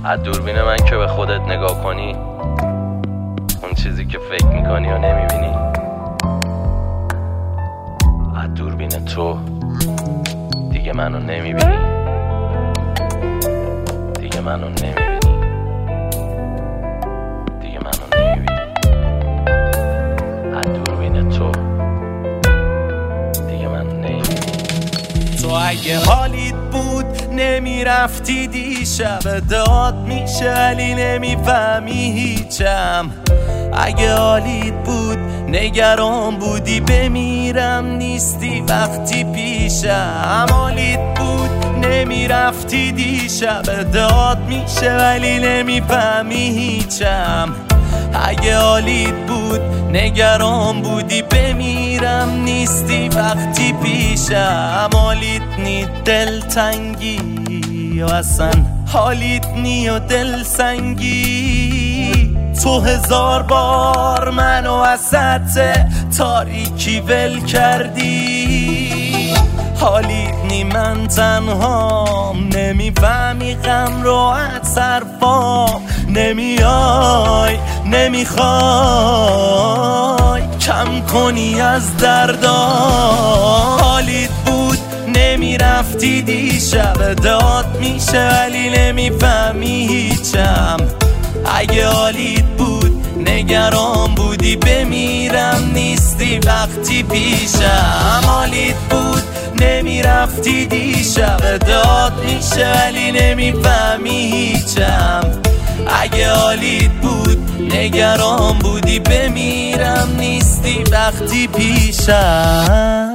از دوربین من که به خودت نگاه کنی، اون چیزی که فکر میکنی و نمیبینی. از دوربین تو دیگه منو نمیبینی، دیگه منو نمیبینی، دیگه منو نمیبینی. از دوربین تو دیگه منو نمیبینی. تو اگه حالیت بود نمیرفتی دیشب، داد میشه ولی نمیفهمی هیچم. اگه حالیت بود نگران بودی بمیرم نیستی وقتی پیشم. حالیت بود نمیرفتی دیشب، داد میشه ولی نمیفهمی هیچم. اگه حالیت بود نگران بودی بمیرم نیستی وقتی پیشم. حالیت نی دلتنگی و اصلا حالیت نی و دلسنگی. تو 1000 بار منو وسط تاریکی ول کردی. حالیت نی من تنهام، نمیفهمی غم رو از حرفام. نمیای نمیخوای کم کنی از دردام. حالیت بود نمیرفتی دیشب، داد میشه ولی نمیفهمی هیچم. اگه حالیت بود نگران بودی بمیرم نیستی وقتی پیشم. حالیت بود نمیرفتی دیشب، داد میشه ولی نمیفهمی هیچم. اگه حالیت بود نگران بودی بمیرم نیستی وقتی پیشم.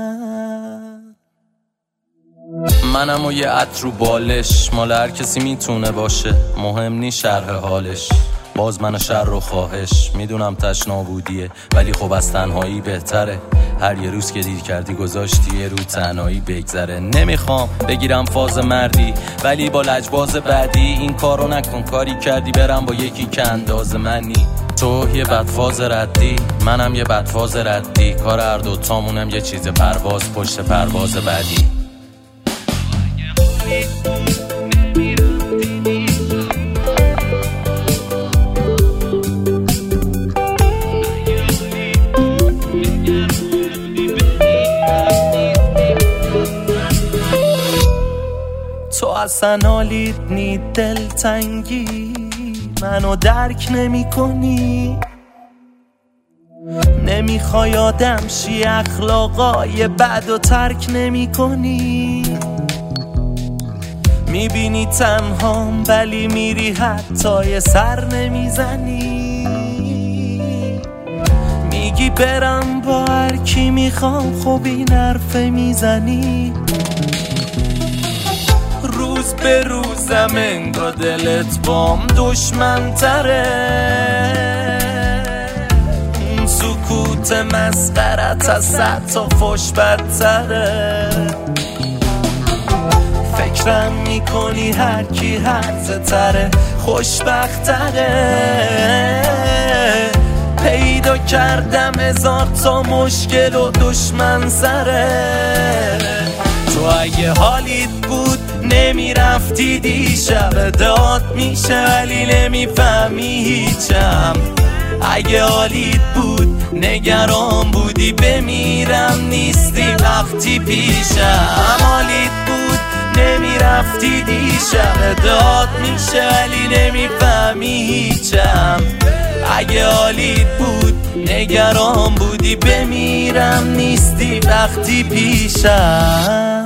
منم و یه عطر رو بالش، مال هر کسی میتونه باشه، مهم نی شرح حالش. باز من شر و خواهش میدونم تشنا بودیه، ولی خب از تنهایی بهتره. هر یه روز که دیر کردی گذاشتی یه رو تنهایی بگذره. نمیخوام بگیرم فاز مردی ولی با لجباز بعدی این کارو نکن. کاری کردی برم با یکی که انداز منی. تو یه بدفاز ردی، منم یه بدفاز ردی. کار هر دوتامونم یه چیز پرواز پشت پرواز بعدی. تو اصلا حالیت نی دلتنگی، منو درک نمی کنی. نمیخوای آدم شی، اخلاقای بد و ترک نمی کنی. میبینی تنهام ولی میری حتی یه سر نمیزنی. میگی برم با هر کی میخوام، خب این حرفه میزنی. روز به روزم انگار دلت بام دشمن تره. اون سکوت مسخرت از 100 تا فش بدتره. فکرم میکنی هر کی هرزه تره خوشبخت تره. پیدا کردم 1000 تا مشکل و دشمن سره. تو اگه حالیت بود نمیرفتی دیشب، داد میشه ولی نمیفهمی هیچم. اگه حالیت بود نگران بودی بمیرم نیستی وقتی پیشم. حالیت بود نمیرفتی دیشب، داد میشه ولی نمیفهمی هیچم. اگه حالیت بود نگران بودی بمیرم نیستی وقتی پیشم.